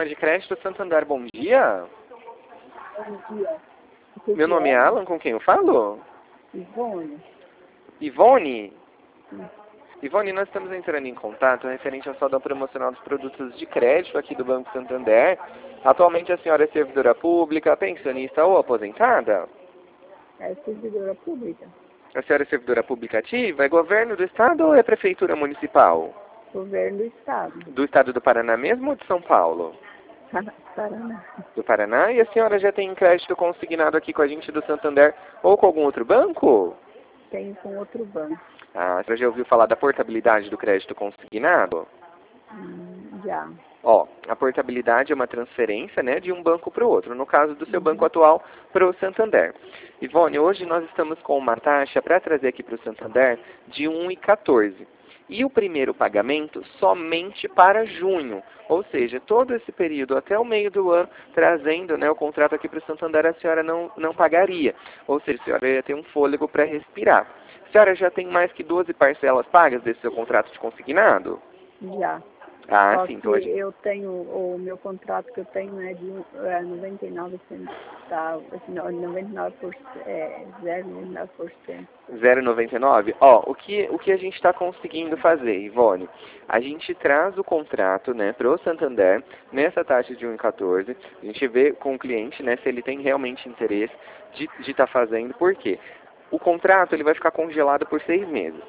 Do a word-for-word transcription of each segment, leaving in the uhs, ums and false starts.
programa de crédito Santander. Bom dia. Bom dia. Que Meu que nome é Alan, com quem eu falo? Ivone. Ivone? Sim. Ivone, nós estamos entrando em contato referente ao saldo promocional dos produtos de crédito aqui do Banco Santander. Atualmente a senhora é servidora pública, pensionista ou aposentada? É servidora pública. A senhora é servidora pública ativa? É governo do estado ou é prefeitura municipal? Governo do Estado. Do estado do Paraná mesmo ou de São Paulo? Paraná. Do Paraná. E a senhora já tem crédito consignado aqui com a gente do Santander ou com algum outro banco? Tenho com outro banco. Ah, a senhora já ouviu falar da portabilidade do crédito consignado? Hum, já. Ó, a portabilidade é uma transferência, né, de um banco para o outro. No caso do seu Uhum. banco atual, para o Santander. Ivone, hoje nós estamos com uma taxa para trazer aqui para o Santander de um vírgula quatorze. E o primeiro pagamento somente para junho. Ou seja, todo esse período até o meio do ano, trazendo, né, o contrato aqui para o Santander, a senhora não, não pagaria. Ou seja, a senhora ia ter um fôlego para respirar. A senhora já tem mais que doze parcelas pagas desse seu contrato de consignado? Já. Ah, Só sim. que Então a gente... eu tenho, o meu contrato que eu tenho é de é, noventa e nove centavos, noventa e nove por cento, é, zero vírgula noventa e nove por cento. zero vírgula noventa e nove? Ó, o que, o que a gente está conseguindo fazer, Ivone? A gente traz o contrato, né, para o Santander, nessa taxa de um vírgula quatorze. A gente vê com o cliente, né, se ele tem realmente interesse de estar fazendo. Por quê? O contrato ele vai ficar congelado por seis meses.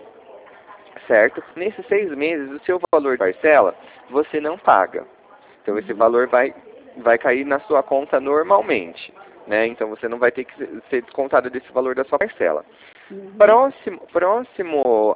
Certo? Nesses seis meses, o seu valor de parcela, você não paga. Então, esse Uhum. valor vai, vai cair na sua conta normalmente. Né? Então, você não vai ter que ser descontado desse valor da sua parcela. Uhum. Próximo, próximo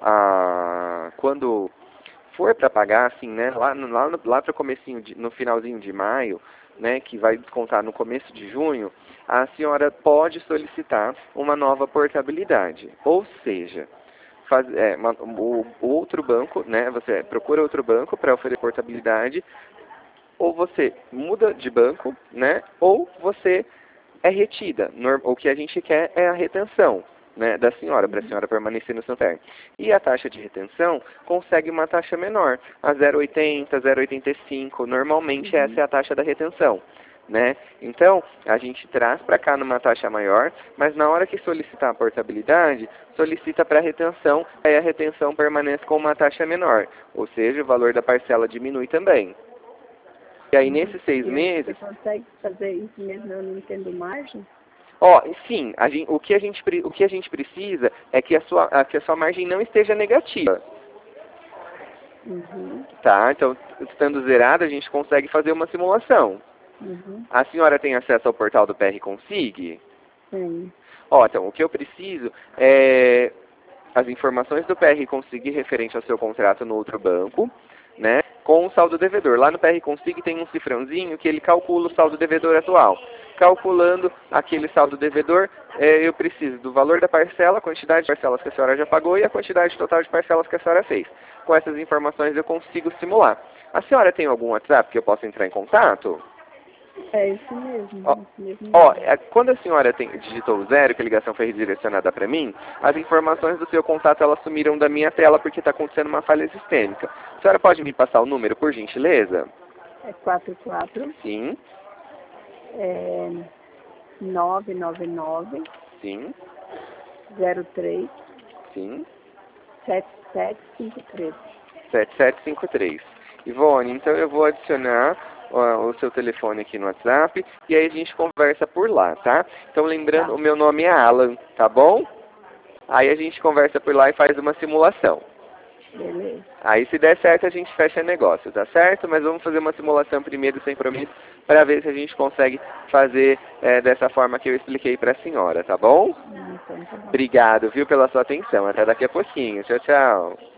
a quando for para pagar, assim, né? Lá, no, lá, no, lá para o comecinho, de, no finalzinho de maio, né? Que vai descontar no começo de junho, a senhora pode solicitar uma nova portabilidade. Ou seja, Faz, é, uma, o, o outro banco, né, você procura outro banco para oferecer portabilidade, ou você muda de banco, né, ou você é retida. O que a gente quer é a retenção, né, da senhora, para a senhora permanecer no Santander. E a taxa de retenção consegue uma taxa menor, a zero vírgula oitenta, zero vírgula oitenta e cinco, normalmente Uhum. essa é a taxa da retenção. Né? Então, a gente traz para cá numa taxa maior, mas na hora que solicitar a portabilidade, solicita para a retenção, aí a retenção permanece com uma taxa menor, ou seja, o valor da parcela diminui também. E aí, Uhum. nesses seis E meses... você consegue fazer isso mesmo, eu não entendo margem? Ó, sim, a gente, o, que a gente, o que a gente precisa é que a sua, a, que a sua margem não esteja negativa. Uhum. Tá? Então, estando zerada, a gente consegue fazer uma simulação. Uhum. A senhora tem acesso ao portal do P R Consig? Sim. Ó, então, o que eu preciso é as informações do P R Consig referente ao seu contrato no outro banco, né, com o saldo devedor. Lá no P R Consig tem um cifrãozinho que ele calcula o saldo devedor atual. Calculando aquele saldo devedor, é, eu preciso do valor da parcela, a quantidade de parcelas que a senhora já pagou e a quantidade total de parcelas que a senhora fez. Com essas informações eu consigo simular. A senhora tem algum WhatsApp que eu possa entrar em contato? É isso mesmo. Ó, Isso mesmo. ó, é, quando a senhora tem, digitou o zero, que a ligação foi redirecionada para mim, as informações do seu contato elas sumiram da minha tela porque está acontecendo uma falha sistêmica. A senhora pode me passar o número, por gentileza? É quatro quatro, Sim, é nove nove nove, sim, zero três, sim. sete sete cinco três. sete sete cinco três. Ivone, então eu vou adicionar ó, o seu telefone aqui no WhatsApp e aí a gente conversa por lá, tá? Então lembrando, Tá. o meu nome é Alan, tá bom? Aí a gente conversa por lá e faz uma simulação. Beleza. Aí se der certo a gente fecha negócio, tá certo? Mas vamos fazer uma simulação primeiro sem compromisso para ver se a gente consegue fazer é, dessa forma que eu expliquei para a senhora, tá bom? Então tá bom. Obrigado, viu, pela sua atenção. Até daqui a pouquinho. Tchau, tchau.